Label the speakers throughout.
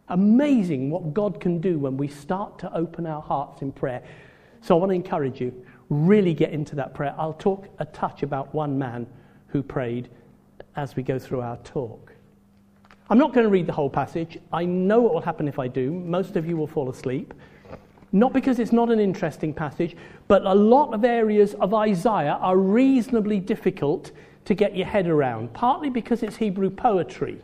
Speaker 1: Amazing what God can do when we start to open our hearts in prayer. So I want to encourage you, really get into that prayer. I'll talk a touch about one man who prayed as we go through our talk. I'm not going to read the whole passage. I know what will happen if I do. Most of you will fall asleep. Not because it's not an interesting passage, but a lot of areas of Isaiah are reasonably difficult to get your head around, partly because it's Hebrew poetry.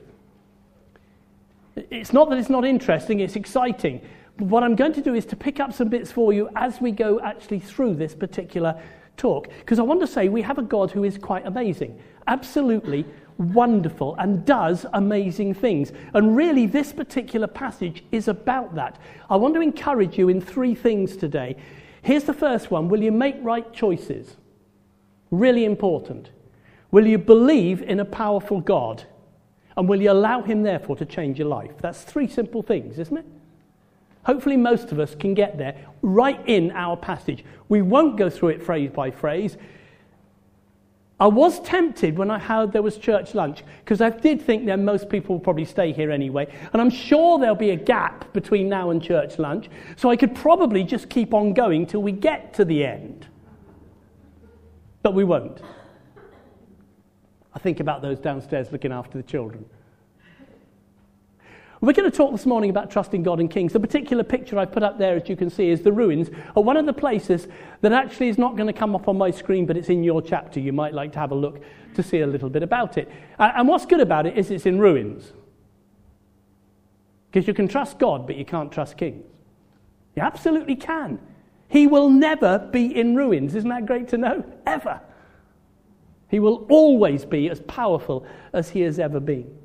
Speaker 1: It's not that it's not interesting, it's exciting. But what I'm going to do is to pick up some bits for you as we go actually through this particular talk. Because I want to say we have a God who is quite amazing, absolutely wonderful, and does amazing things. And really this particular passage is about that. I want to encourage you in 3 things today. Here's the first one. Will you make right choices? Really important. Will you believe in a powerful God? And will you allow him, therefore, to change your life? That's 3 simple things, isn't it? Hopefully most of us can get there right in our passage. We won't go through it phrase by phrase. I was tempted when I heard there was church lunch, because I did think that most people will probably stay here anyway, and I'm sure there'll be a gap between now and church lunch, so I could probably just keep on going till we get to the end. But we won't. I think about those downstairs looking after the children. We're going to talk this morning about trusting God and kings. The particular picture I've put up there, as you can see, is the ruins of one of the places that actually is not going to come up on my screen, but it's in your chapter. You might like to have a look to see a little bit about it. And what's good about it is it's in ruins. Because you can trust God, but you can't trust kings. You absolutely can. He will never be in ruins. Isn't that great to know? Ever. He will always be as powerful as he has ever been.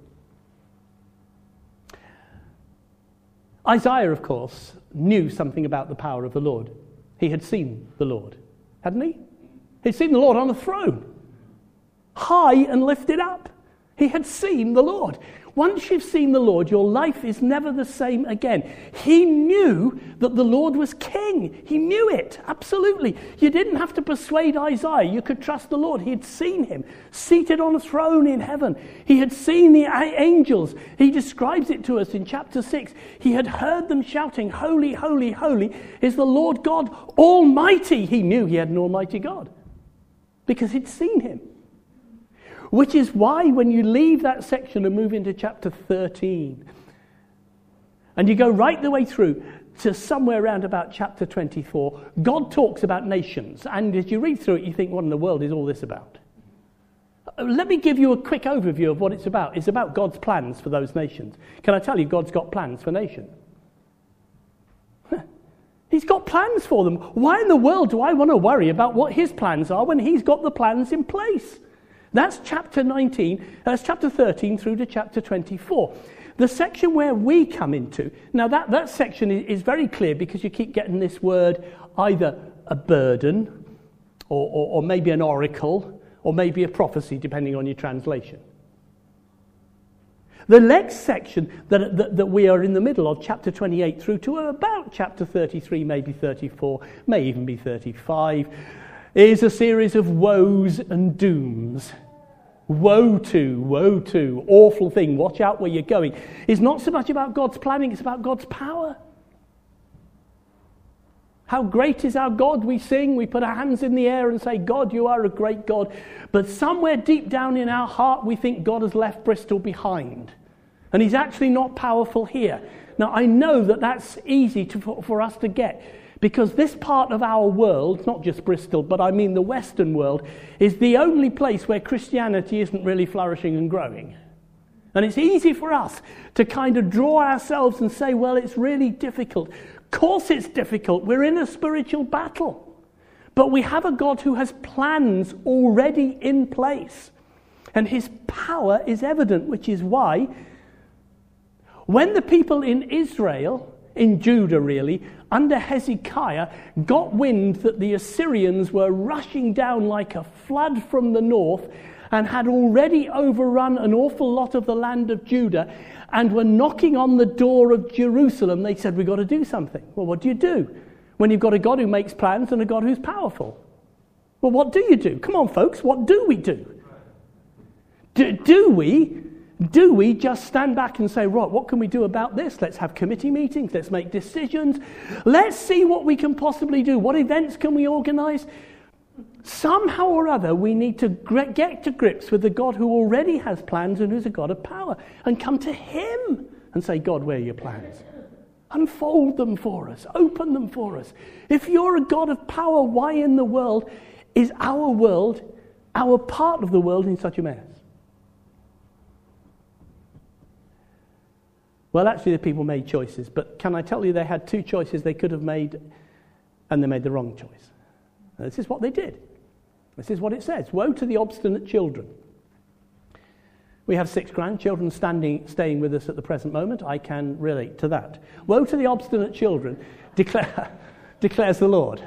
Speaker 1: Isaiah, of course, knew something about the power of the Lord. He had seen the Lord, hadn't he? He'd seen the Lord on a throne, high and lifted up. He had seen the Lord. Once you've seen the Lord, your life is never the same again. He knew that the Lord was king. He knew it, absolutely. You didn't have to persuade Isaiah. You could trust the Lord. He had seen him seated on a throne in heaven. He had seen the angels. He describes it to us in chapter 6. He had heard them shouting, "Holy, holy, holy is the Lord God Almighty." He knew he had an almighty God because he'd seen him. Which is why when you leave that section and move into chapter 13, and you go right the way through to somewhere around about chapter 24, God talks about nations. And as you read through it, you think, what in the world is all this about? Let me give you a quick overview of what it's about. It's about God's plans for those nations. Can I tell you, God's got plans for nations? He's got plans for them. Why in the world do I want to worry about what his plans are when he's got the plans in place? That's chapter 19, that's chapter 13 through to chapter 24. The section where we come into, now that section is very clear because you keep getting this word, either a burden or maybe an oracle or maybe a prophecy, depending on your translation. The next section that we are in the middle of, chapter 28 through to about chapter 33, maybe 34, may even be 35, is a series of woes and dooms. Woe to, awful thing, watch out where you're going. It's not so much about God's planning, it's about God's power. How great is our God, we sing, we put our hands in the air and say, God, you are a great God. But somewhere deep down in our heart, we think God has left Bristol behind. And he's actually not powerful here. Now, I know that that's easy for us to get, because this part of our world, not just Bristol, but I mean the Western world, is the only place where Christianity isn't really flourishing and growing. And it's easy for us to kind of draw ourselves and say, well, it's really difficult. Of course it's difficult. We're in a spiritual battle. But we have a God who has plans already in place. And his power is evident, which is why when the people in Israel, in Judah really, under Hezekiah, got wind that the Assyrians were rushing down like a flood from the north and had already overrun an awful lot of the land of Judah and were knocking on the door of Jerusalem, they said, we've got to do something. Well, what do you do when you've got a God who makes plans and a God who's powerful? Well, what do you do? Come on, folks, what do we do? Do we Do we just stand back and say, right, what can we do about this? Let's have committee meetings. Let's make decisions. Let's see what we can possibly do. What events can we organise? Somehow or other, we need to get to grips with the God who already has plans and who's a God of power, and come to him and say, God, where are your plans? Unfold them for us. Open them for us. If you're a God of power, why in the world is our part of the world, in such a mess? Well, actually, the people made choices, but can I tell you they had two choices they could have made, and they made the wrong choice. And this is what they did. This is what it says. Woe to the obstinate children. We have 6 grandchildren staying with us at the present moment. I can relate to that. Woe to the obstinate children, declares the Lord.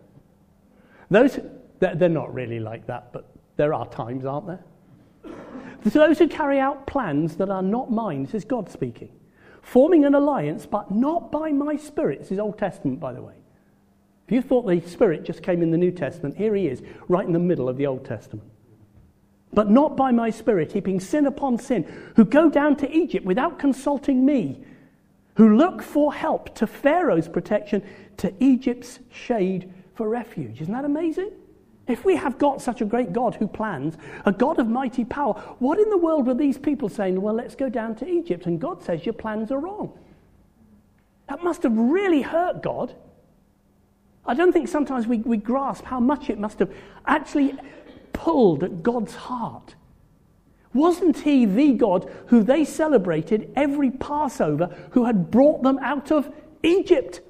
Speaker 1: They're not really like that, but there are times, aren't there? To those who carry out plans that are not mine, this is God speaking, forming an alliance, but not by my Spirit. This is Old Testament, by the way. If you thought the Spirit just came in the New Testament, here he is, right in the middle of the Old Testament. But not by my Spirit, heaping sin upon sin, who go down to Egypt without consulting me, who look for help, to Pharaoh's protection, to Egypt's shade for refuge. Isn't that amazing? If we have got such a great God who plans, a God of mighty power, what in the world were these people saying, well, let's go down to Egypt, and God says your plans are wrong? That must have really hurt God. I don't think sometimes we grasp how much it must have actually pulled at God's heart. Wasn't he the God who they celebrated every Passover, who had brought them out of Egypt?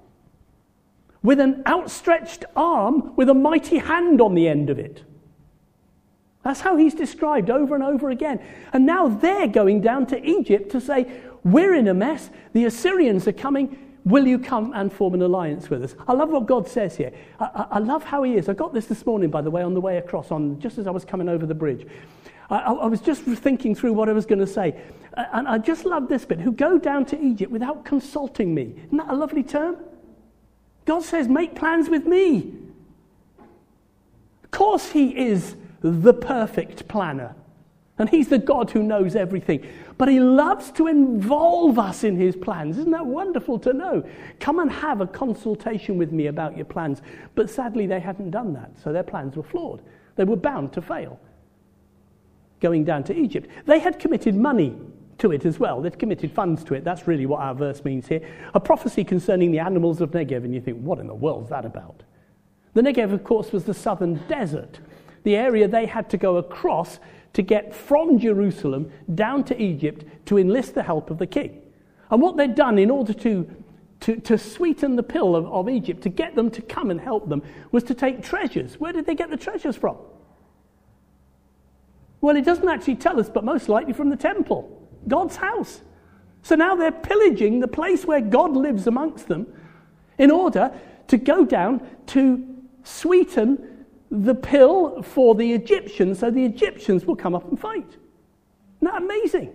Speaker 1: With an outstretched arm, with a mighty hand on the end of it. That's how he's described over and over again. And now they're going down to Egypt to say, we're in a mess, the Assyrians are coming, will you come and form an alliance with us? I love what God says here. I love how he is. I got this morning, by the way, on the way across, just as I was coming over the bridge. I was just thinking through what I was going to say. And I just love this bit, who go down to Egypt without consulting me. Isn't that a lovely term? God says, make plans with me. Of course he is the perfect planner. And he's the God who knows everything. But he loves to involve us in his plans. Isn't that wonderful to know? Come and have a consultation with me about your plans. But sadly, they hadn't done that. So their plans were flawed. They were bound to fail. Going down to Egypt. They had committed money to it as well. They'd committed funds to it. That's really what our verse means here. A prophecy concerning the animals of Negev. And you think, what in the world is that about? The Negev, of course, was the southern desert. The area they had to go across to get from Jerusalem down to Egypt to enlist the help of the king. And what they'd done in order to sweeten the pill of Egypt, to get them to come and help them, was to take treasures. Where did they get the treasures from? Well, it doesn't actually tell us, but most likely from the temple. God's house. So now they're pillaging the place where God lives amongst them in order to go down to sweeten the pill for the Egyptians, so the Egyptians will come up and fight. Isn't that amazing?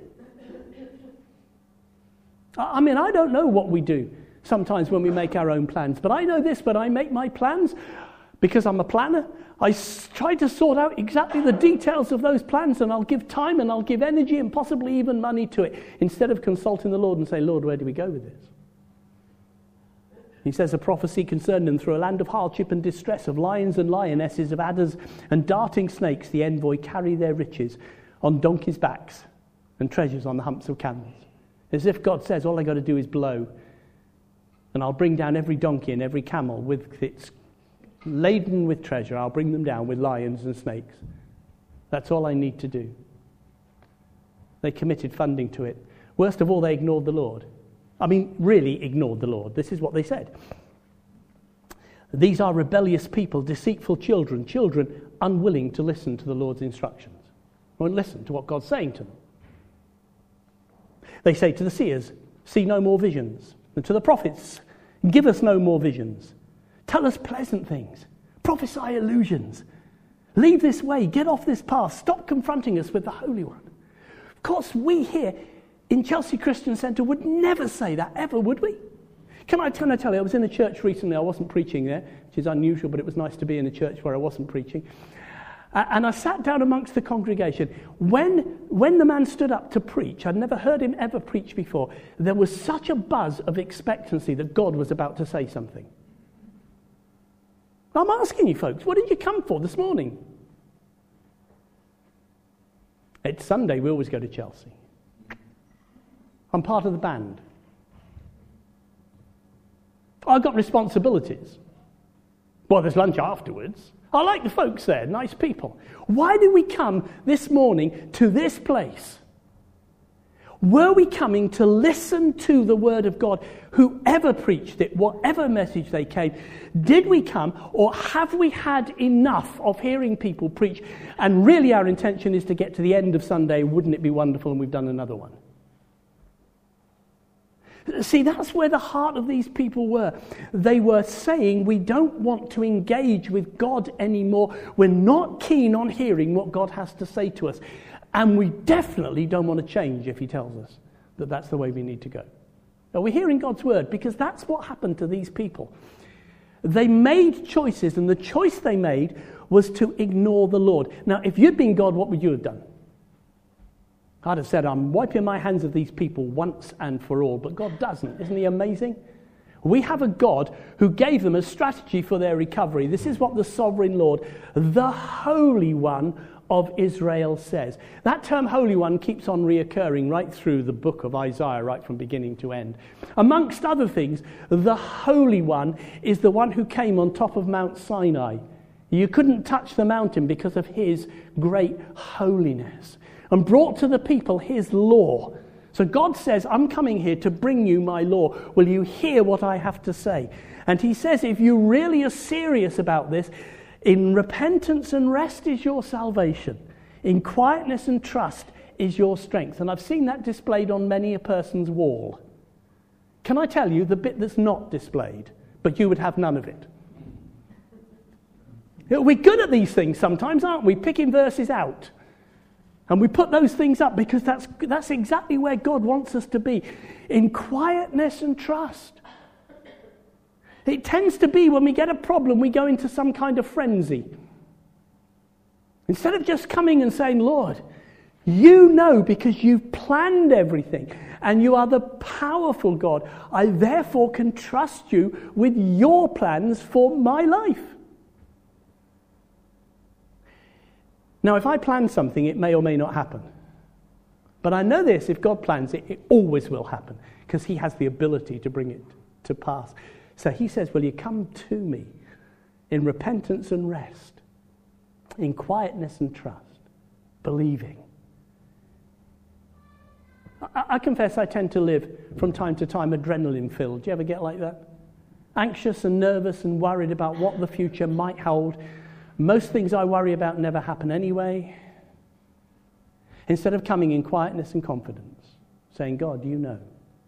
Speaker 1: I mean, I don't know what we do sometimes when we make our own plans, but I know this: when I make my plans, because I'm a planner, I try to sort out exactly the details of those plans, and I'll give time and I'll give energy and possibly even money to it, instead of consulting the Lord and say, Lord, where do we go with this? He says, a prophecy concerned them: through a land of hardship and distress, of lions and lionesses, of adders and darting snakes, the envoy carry their riches on donkeys' backs and treasures on the humps of camels. As if God says, all I got to do is blow, and I'll bring down every donkey and every camel with its laden with treasure. I'll bring them down with lions and snakes. That's all I need to do. They committed funding to it. Worst of all, they ignored the Lord. I mean, really ignored the Lord. This is what they said. These are rebellious people, deceitful children unwilling to listen to the Lord's instructions. Won't listen to what God's saying to them. They say to the seers, see no more visions. And to the prophets, give us no more visions. Tell us pleasant things. Prophesy illusions. Leave this way. Get off this path. Stop confronting us with the Holy One. Of course, we here in Chelsea Christian Centre would never say that, ever, would we? Can I tell you, I was in a church recently. I wasn't preaching there, which is unusual, but it was nice to be in a church where I wasn't preaching. And I sat down amongst the congregation. When the man stood up to preach, I'd never heard him ever preach before, there was such a buzz of expectancy that God was about to say something. I'm asking you folks, what did you come for this morning? It's Sunday, we always go to Chelsea. I'm part of the band. I've got responsibilities. Well, there's lunch afterwards. I like the folks there, nice people. Why did we come this morning to this place? Were we coming to listen to the word of God, whoever preached it, whatever message they came? Did we come, or have we had enough of hearing people preach? And really our intention is to get to the end of Sunday, wouldn't it be wonderful, and we've done another one. See, that's where the heart of these people were. They were saying, we don't want to engage with God anymore. We're not keen on hearing what God has to say to us. And we definitely don't want to change if he tells us that that's the way we need to go. Now, we're hearing God's word because that's what happened to these people. They made choices, and the choice they made was to ignore the Lord. Now, if you'd been God, what would you have done? I'd have said, I'm wiping my hands of these people once and for all. But God doesn't. Isn't he amazing? We have a God who gave them a strategy for their recovery. This is what the sovereign Lord, the Holy One of Israel, says. That term Holy One keeps on reoccurring right through the book of Isaiah, right from beginning to end. Amongst other things, the Holy One is the one who came on top of Mount Sinai. You couldn't touch the mountain because of his great holiness, and brought to the people his law. So God says, I'm coming here to bring you my law. Will you hear what I have to say? And he says, if you really are serious about this, in repentance and rest is your salvation. In quietness and trust is your strength. And I've seen that displayed on many a person's wall. Can I tell you the bit that's not displayed, but you would have none of it? We're good at these things sometimes, aren't we? Picking verses out. And we put those things up because that's exactly where God wants us to be. In quietness and trust. It tends to be when we get a problem, we go into some kind of frenzy. Instead of just coming and saying, Lord, you know because you've planned everything and you are the powerful God. I therefore can trust you with your plans for my life. Now, if I plan something, it may or may not happen. But I know this, if God plans it, it always will happen, because he has the ability to bring it to pass. So he says, will you come to me in repentance and rest, in quietness and trust, believing? I confess I tend to live from time to time adrenaline-filled. Do you ever get like that? Anxious and nervous and worried about what the future might hold. Most things I worry about never happen anyway. Instead of coming in quietness and confidence, saying, God, you know,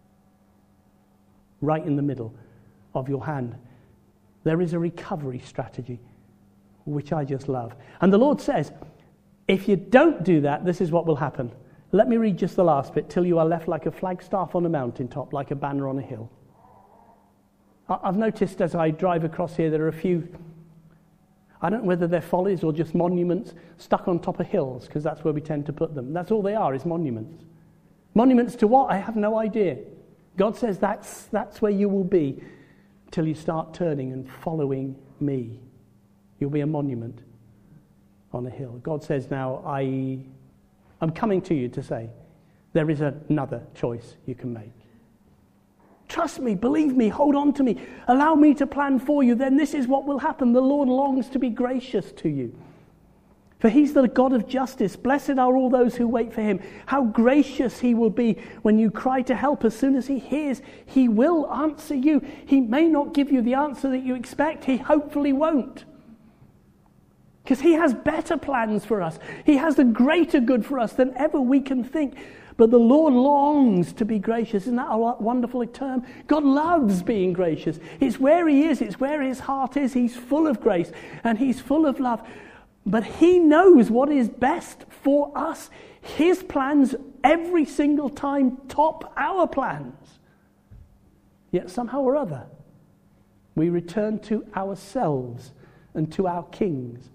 Speaker 1: right in the middle of your hand, there is a recovery strategy, which I just love. And the Lord says, if you don't do that, this is what will happen. Let me read just the last bit. Till you are left like a flagstaff on a mountaintop, like a banner on a hill. I've noticed as I drive across here, there are a few, I don't know whether they're follies or just monuments stuck on top of hills, because that's where we tend to put them. That's all they are, is monuments. Monuments to what? I have no idea. God says that's where you will be till you start turning and following me. You'll be a monument on a hill. God says now, I'm coming to you to say, there is another choice you can make. Trust me, believe me, hold on to me, allow me to plan for you, then this is what will happen. The Lord longs to be gracious to you. For he's the God of justice. Blessed are all those who wait for him. How gracious he will be when you cry to help. As soon as he hears, he will answer you. He may not give you the answer that you expect. He hopefully won't. Because he has better plans for us. He has a greater good for us than ever we can think. But the Lord longs to be gracious. Isn't that a wonderful term? God loves being gracious. It's where he is. It's where his heart is. He's full of grace and he's full of love. But he knows what is best for us. His plans every single time top our plans. Yet somehow or other, we return to ourselves and to our kings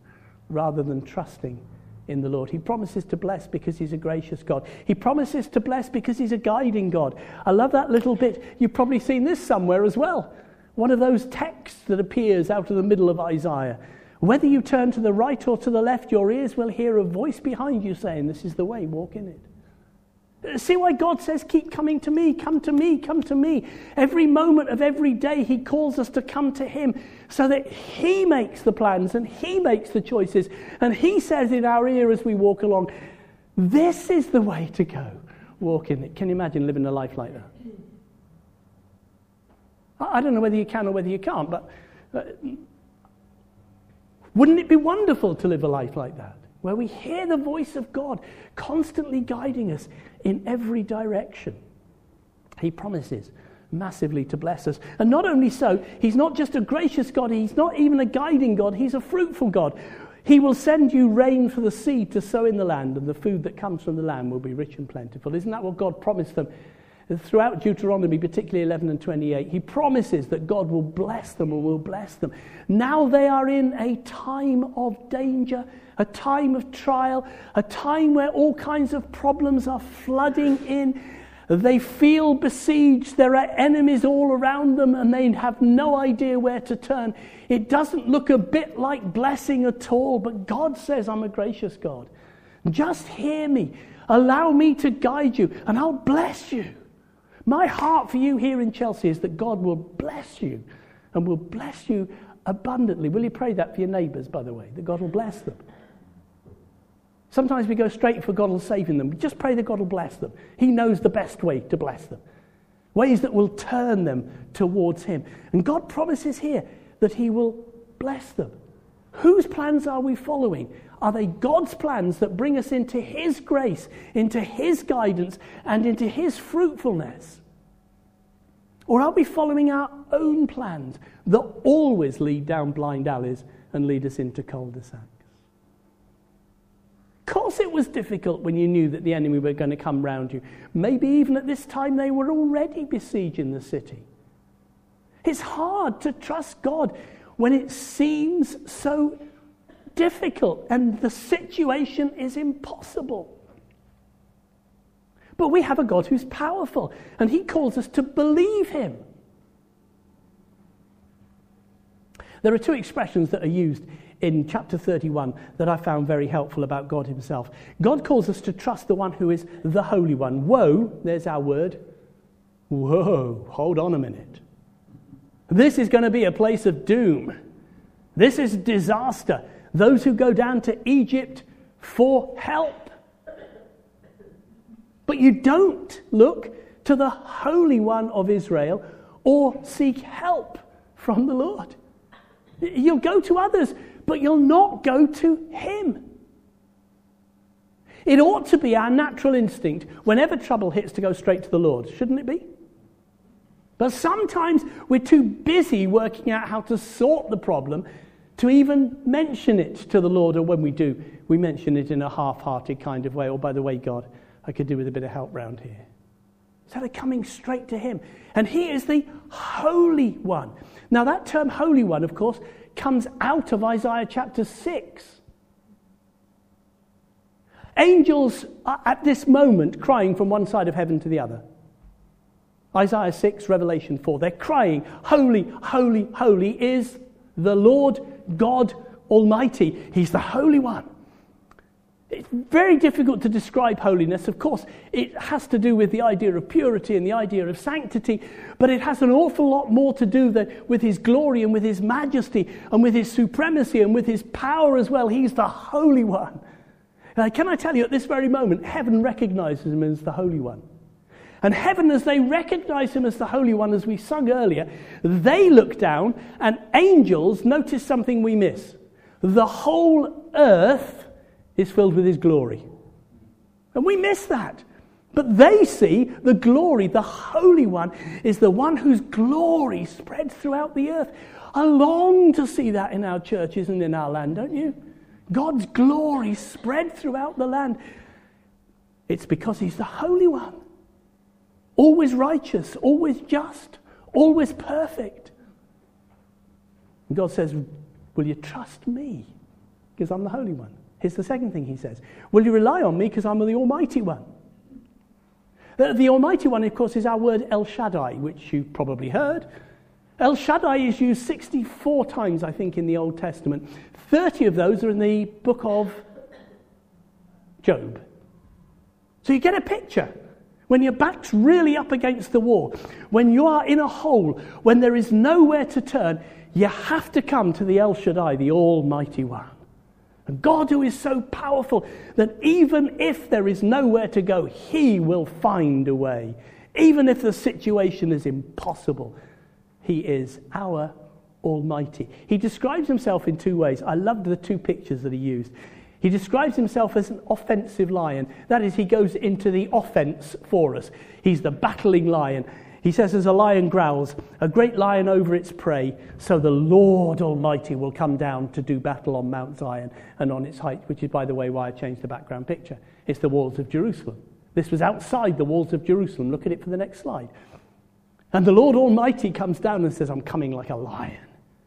Speaker 1: rather than trusting in the Lord. He promises to bless because he's a gracious God. He promises to bless because he's a guiding God. I love that little bit. You've probably seen this somewhere as well. One of those texts that appears out of the middle of Isaiah. Whether you turn to the right or to the left, your ears will hear a voice behind you saying, this is the way, walk in it. See why God says, keep coming to me, come to me, come to me. Every moment of every day he calls us to come to him so that he makes the plans and he makes the choices. And he says in our ear as we walk along, this is the way to go. Walk in it. Can you imagine living a life like that? I don't know whether you can or whether you can't, but wouldn't it be wonderful to live a life like that? Where we hear the voice of God constantly guiding us in every direction. He promises massively to bless us. And not only so, he's not just a gracious God, he's not even a guiding God, he's a fruitful God. He will send you rain for the seed to sow in the land, and the food that comes from the land will be rich and plentiful. Isn't that what God promised them? Throughout Deuteronomy, particularly 11 and 28, he promises that God will bless them and will bless them. Now they are in a time of danger, a time of trial, a time where all kinds of problems are flooding in. They feel besieged. There are enemies all around them and they have no idea where to turn. It doesn't look a bit like blessing at all, but God says, I'm a gracious God. Just hear me. Allow me to guide you and I'll bless you. My heart for you here in Chelsea is that God will bless you and will bless you abundantly. Will you pray that for your neighbours, by the way, that God will bless them? Sometimes we go straight for God will save them. Just pray that God will bless them. He knows the best way to bless them. Ways that will turn them towards him. And God promises here that he will bless them. Whose plans are we following? Are they God's plans that bring us into his grace, into his guidance, and into his fruitfulness? Or are we following our own plans that always lead down blind alleys and lead us into cul-de-sacs? Of course it was difficult when you knew that the enemy were going to come round you. Maybe even at this time they were already besieging the city. It's hard to trust God when it seems so difficult and the situation is impossible. But we have a God who's powerful and he calls us to believe him. There are two expressions that are used in chapter 31 that I found very helpful about God himself. God calls us to trust the one who is the Holy One. Woe, there's our word. Whoa, hold on a minute. This is going to be a place of doom. This is disaster. Those who go down to Egypt for help. But you don't look to the Holy One of Israel or seek help from the Lord. You'll go to others, but you'll not go to him. It ought to be our natural instinct whenever trouble hits to go straight to the Lord, shouldn't it be? But sometimes we're too busy working out how to sort the problem to even mention it to the Lord, or when we do, we mention it in a half-hearted kind of way. Or, by the way, God, I could do with a bit of help round here. So they're coming straight to him. And he is the Holy One. Now, that term Holy One, of course, comes out of Isaiah chapter 6. Angels are at this moment crying from one side of heaven to the other. Isaiah 6, Revelation 4. They're crying, holy, holy, holy is the Lord God Almighty. He's the Holy One. It's very difficult to describe holiness. Of course, it has to do with the idea of purity and the idea of sanctity, but it has an awful lot more to do with his glory and with his majesty and with his supremacy and with his power as well. He's the Holy One. Can I tell you, at this very moment, heaven recognizes him as the Holy One. And heaven, as they recognize him as the Holy One, as we sung earlier, they look down and angels notice something we miss. The whole earth is filled with his glory. And we miss that. But they see the glory, the Holy One, is the one whose glory spreads throughout the earth. I long to see that in our churches and in our land, don't you? God's glory spread throughout the land. It's because he's the Holy One. Always righteous, always just, always perfect. And God says, will you trust me? Because I'm the Holy One. Here's the second thing he says. Will you rely on me because I'm the Almighty One? The Almighty One, of course, is our word El Shaddai, which you've probably heard. El Shaddai is used 64 times, I think, in the Old Testament. 30 of those are in the book of Job. So you get a picture. When your back's really up against the wall, when you are in a hole, when there is nowhere to turn, you have to come to the El Shaddai, the Almighty One. And God, who is so powerful that even if there is nowhere to go, he will find a way. Even if the situation is impossible, he is our Almighty. He describes himself in two ways. I loved the two pictures that he used. He describes himself as an offensive lion. That is, he goes into the offense for us. He's the battling lion. He says, as a lion growls, a great lion over its prey, so the Lord Almighty will come down to do battle on Mount Zion and on its height, which is, by the way, why I changed the background picture. It's the walls of Jerusalem. This was outside the walls of Jerusalem. Look at it for the next slide. And the Lord Almighty comes down and says, I'm coming like a lion.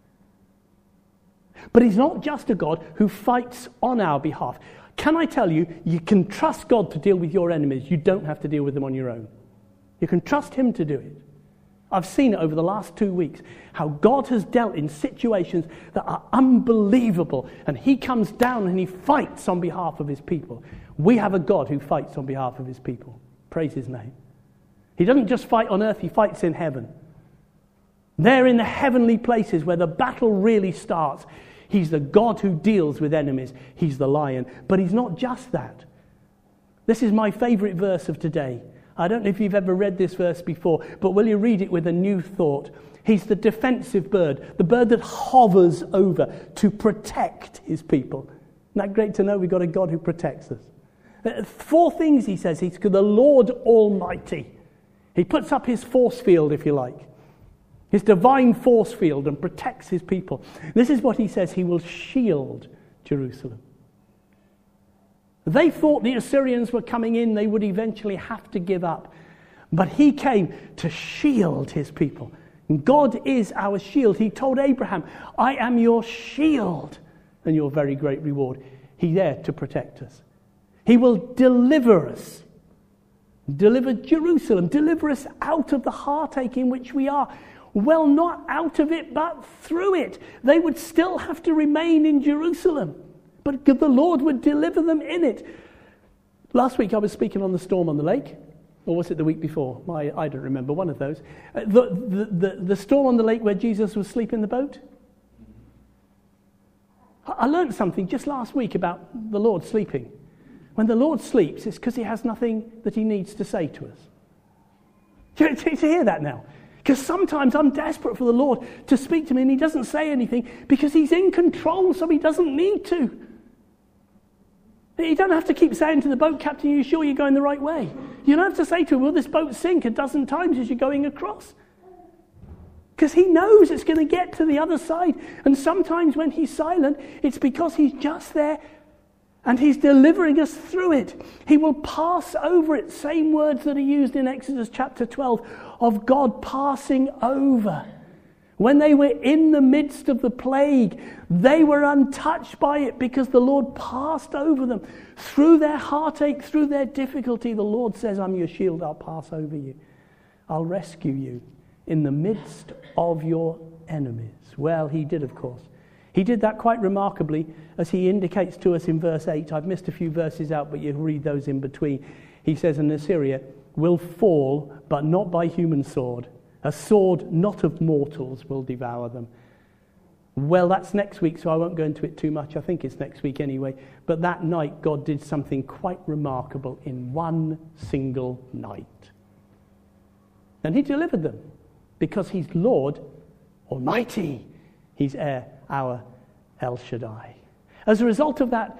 Speaker 1: But he's not just a God who fights on our behalf. Can I tell you, you can trust God to deal with your enemies. You don't have to deal with them on your own. You can trust him to do it. I've seen it over the last 2 weeks, how God has dealt in situations that are unbelievable. And he comes down and he fights on behalf of his people. We have a God who fights on behalf of his people. Praise his name. He doesn't just fight on earth, he fights in heaven. There in the heavenly places where the battle really starts. He's the God who deals with enemies. He's the lion. But he's not just that. This is my favorite verse of today. I don't know if you've ever read this verse before, but will you read it with a new thought? He's the defensive bird, the bird that hovers over to protect his people. Isn't that great to know we've got a God who protects us? 4 things he says. He's the Lord Almighty. He puts up his force field, if you like. His divine force field, and protects his people. This is what he says. He will shield Jerusalem. They thought the Assyrians were coming in. They would eventually have to give up. But he came to shield his people. And God is our shield. He told Abraham, I am your shield and your very great reward. He's there to protect us. He will deliver us. Deliver Jerusalem. Deliver us out of the heartache in which we are. Well, not out of it, but through it. They would still have to remain in Jerusalem, but the Lord would deliver them in it. Last week I was speaking on the storm on the lake, or was it the week before? I don't remember, one of those. The storm on the lake where Jesus was asleep in the boat. I learned something just last week about the Lord sleeping. When the Lord sleeps, it's because he has nothing that he needs to say to us. Do you hear that now? Because sometimes I'm desperate for the Lord to speak to me and he doesn't say anything because he's in control, so he doesn't need to. You don't have to keep saying to the boat captain, are you sure you're going the right way? You don't have to say to him, will this boat sink a dozen times as you're going across? Because he knows it's going to get to the other side. And sometimes when he's silent, it's because he's just there and he's delivering us through it. He will pass over it. Same words that are used in Exodus chapter 12 of God passing over. When they were in the midst of the plague, they were untouched by it because the Lord passed over them. Through their heartache, through their difficulty, the Lord says, I'm your shield, I'll pass over you. I'll rescue you in the midst of your enemies. Well, he did, of course. He did that quite remarkably, as he indicates to us in verse 8. I've missed a few verses out, but you read those in between. He says, and Assyria will fall, but not by human sword. A sword not of mortals will devour them. Well, that's next week, so I won't go into it too much. I think it's next week anyway. But that night, God did something quite remarkable in one single night. And he delivered them, because he's Lord Almighty. He's our El Shaddai. As a result of that,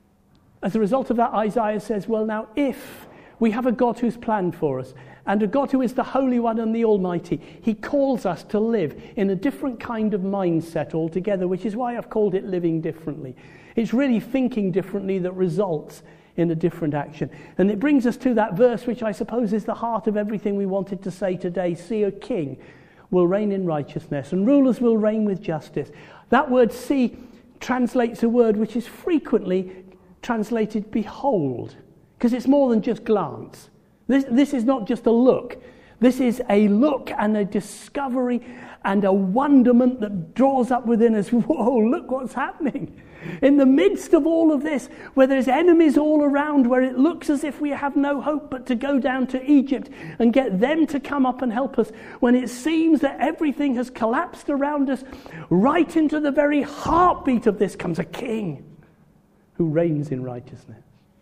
Speaker 1: Isaiah says, well, now, if we have a God who's planned for us, and a God who is the Holy One and the Almighty, he calls us to live in a different kind of mindset altogether, which is why I've called it living differently. It's really thinking differently that results in a different action. And it brings us to that verse, which I suppose is the heart of everything we wanted to say today. See, a king will reign in righteousness, and rulers will reign with justice. That word see translates a word which is frequently translated behold, because it's more than just glance. This is not just a look. This is a look and a discovery and a wonderment that draws up within us. Whoa, look what's happening. In the midst of all of this, where there's enemies all around, where it looks as if we have no hope but to go down to Egypt and get them to come up and help us, when it seems that everything has collapsed around us, right into the very heartbeat of this comes a king who reigns in righteousness.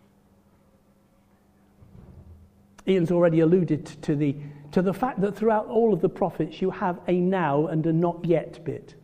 Speaker 1: Ian's already alluded to the fact that throughout all of the prophets you have a now and a not yet bit.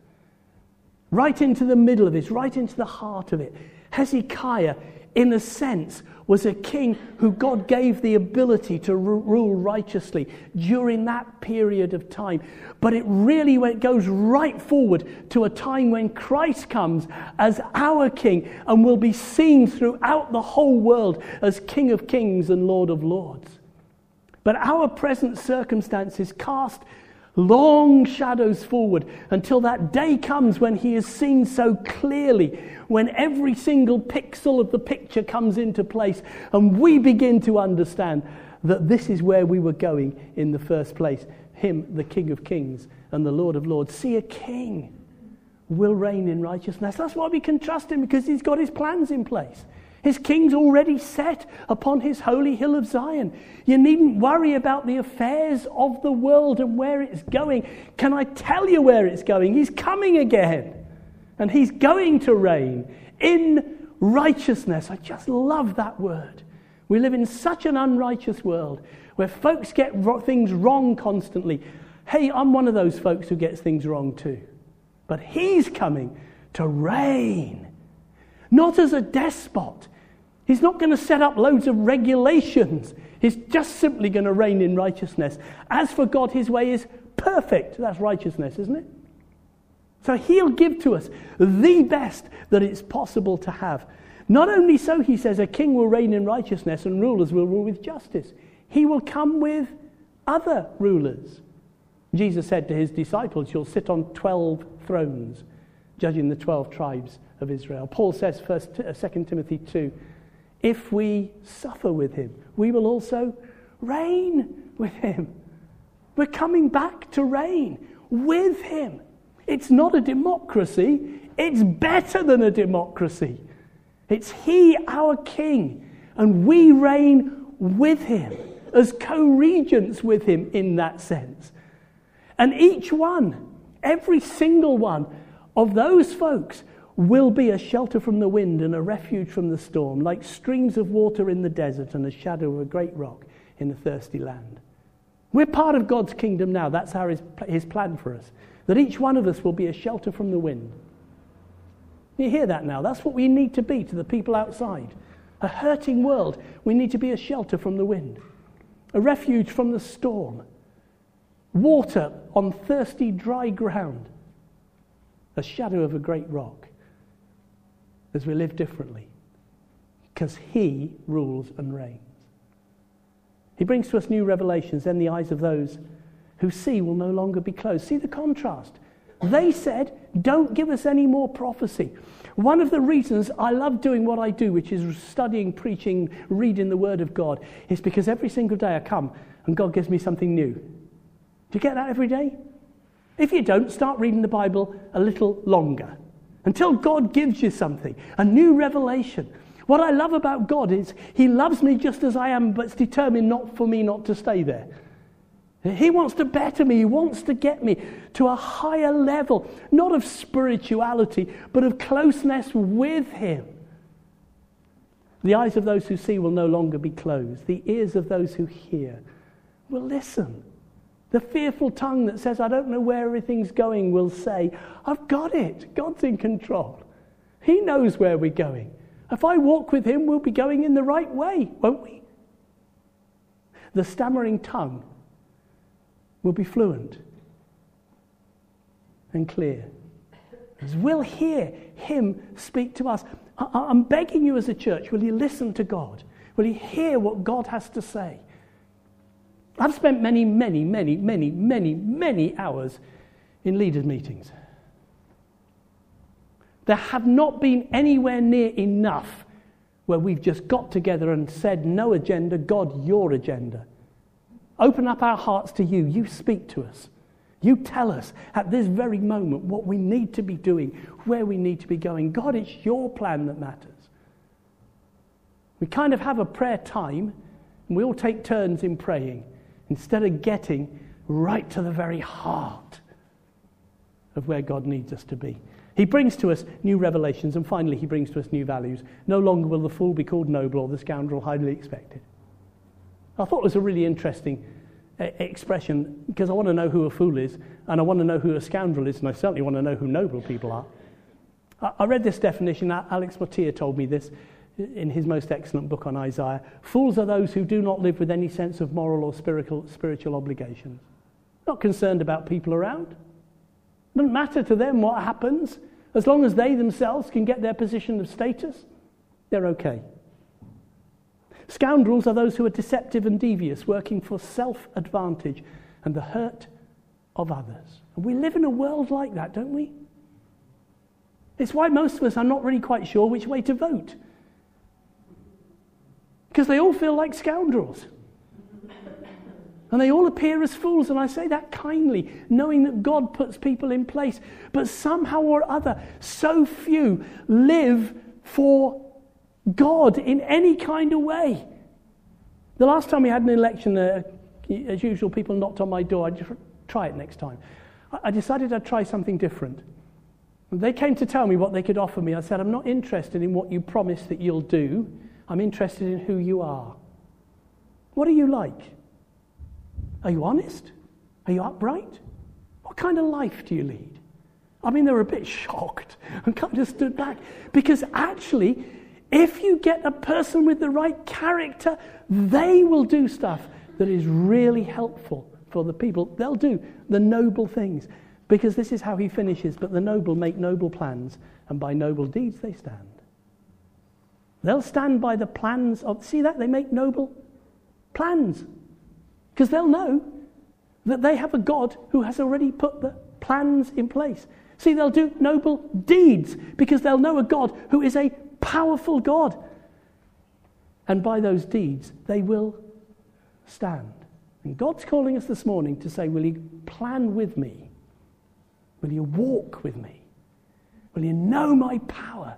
Speaker 1: Right into the middle of it, right into the heart of it. Hezekiah, in a sense, was a king who God gave the ability to rule righteously during that period of time. But it really goes right forward to a time when Christ comes as our king and will be seen throughout the whole world as King of Kings and Lord of Lords. But our present circumstances cast long shadows forward until that day comes when he is seen so clearly, when every single pixel of the picture comes into place and we begin to understand that this is where we were going in the first place. Him, the King of Kings and the Lord of Lords. See, a king will reign in righteousness. That's why we can trust him, because he's got his plans in place. His king's already set upon his holy hill of Zion. You needn't worry about the affairs of the world and where it's going. Can I tell you where it's going? He's coming again. And he's going to reign in righteousness. I just love that word. We live in such an unrighteous world where folks get things wrong constantly. Hey, I'm one of those folks who gets things wrong too. But he's coming to reign. Not as a despot. He's not going to set up loads of regulations. He's just simply going to reign in righteousness. As for God, his way is perfect. That's righteousness, isn't it? So he'll give to us the best that it's possible to have. Not only so, he says, a king will reign in righteousness and rulers will rule with justice. He will come with other rulers. Jesus said to his disciples, you'll sit on 12 thrones, judging the 12 tribes of Israel. Paul says, 2 Timothy 2, if we suffer with him, we will also reign with him. We're coming back to reign with him. It's not a democracy. It's better than a democracy. It's he, our king, and we reign with him as co-regents with him in that sense. And each one, every single one of those folks will be a shelter from the wind and a refuge from the storm, like streams of water in the desert and a shadow of a great rock in a thirsty land. We're part of God's kingdom now. That's his plan for us, that each one of us will be a shelter from the wind. You hear that now? That's what we need to be to the people outside. A hurting world, we need to be a shelter from the wind, a refuge from the storm, water on thirsty, dry ground, a shadow of a great rock, as we live differently, because he rules and reigns. He brings to us new revelations, then the eyes of those who see will no longer be closed. See the contrast. They said, don't give us any more prophecy. One of the reasons I love doing what I do, which is studying, preaching, reading the Word of God, is because every single day I come and God gives me something new. Do you get that every day? If you don't, start reading the Bible a little longer until God gives you something, a new revelation. What I love about God is he loves me just as I am, but it's determined not for me not to stay there. He wants to better me. He wants to get me to a higher level, not of spirituality, but of closeness with him. The eyes of those who see will no longer be closed. The ears of those who hear will listen. The fearful tongue that says, I don't know where everything's going, will say, I've got it. God's in control. He knows where we're going. If I walk with him, we'll be going in the right way, won't we? The stammering tongue will be fluent and clear, as we'll hear him speak to us. I'm begging you as a church, will you listen to God? Will you hear what God has to say? I've spent many hours in leaders' meetings. There have not been anywhere near enough where we've just got together and said, no agenda, God, your agenda. Open up our hearts to you. You speak to us. You tell us at this very moment what we need to be doing, where we need to be going. God, it's your plan that matters. We kind of have a prayer time, and we all take turns in praying, instead of getting right to the very heart of where God needs us to be. He brings to us new revelations, and finally he brings to us new values. No longer will the fool be called noble or the scoundrel highly expected. I thought it was a really interesting expression, because I want to know who a fool is, and I want to know who a scoundrel is, and I certainly want to know who noble people are. I read this definition. Alex Mottier told me this in his most excellent book on Isaiah. Fools are those who do not live with any sense of moral or spiritual obligations. Not concerned about people around. Doesn't matter to them what happens. As long as they themselves can get their position of status, they're okay. Scoundrels are those who are deceptive and devious, working for self-advantage and the hurt of others. And we live in a world like that, don't we? It's why most of us are not really quite sure which way to vote. Because they all feel like scoundrels. And they all appear as fools, and I say that kindly, knowing that God puts people in place. But somehow or other, so few live for God in any kind of way. The last time we had an election, as usual, people knocked on my door. I'd just try it next time. I decided I'd try something different. They came to tell me what they could offer me. I said, I'm not interested in what you promise that you'll do. I'm interested in who you are. What are you like? Are you honest? Are you upright? What kind of life do you lead? I mean, they were a bit shocked and kind of stood back. Because actually, if you get a person with the right character, they will do stuff that is really helpful for the people. They'll do the noble things. Because this is how he finishes. But the noble make noble plans, and by noble deeds they stand. They'll stand by the plans of... See that? They make noble plans. Because they'll know that they have a God who has already put the plans in place. See, they'll do noble deeds because they'll know a God who is a powerful God. And by those deeds, they will stand. And God's calling us this morning to say, will you plan with me? Will you walk with me? Will you know my power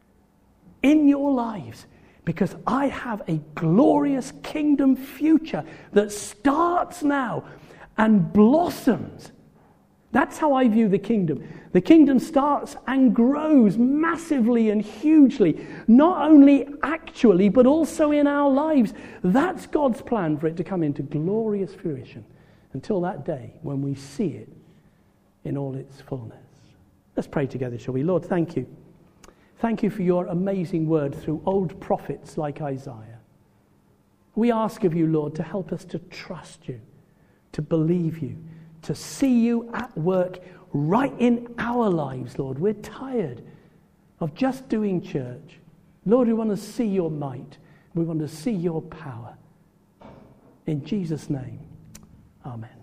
Speaker 1: in your lives? Because I have a glorious kingdom future that starts now and blossoms. That's how I view the kingdom. The kingdom starts and grows massively and hugely, not only actually, but also in our lives. That's God's plan for it to come into glorious fruition until that day when we see it in all its fullness. Let's pray together, shall we? Lord, thank you. Thank you for your amazing word through old prophets like Isaiah. We ask of you, Lord, to help us to trust you, to believe you, to see you at work right in our lives, Lord. We're tired of just doing church. Lord, we want to see your might. We want to see your power. In Jesus' name, amen.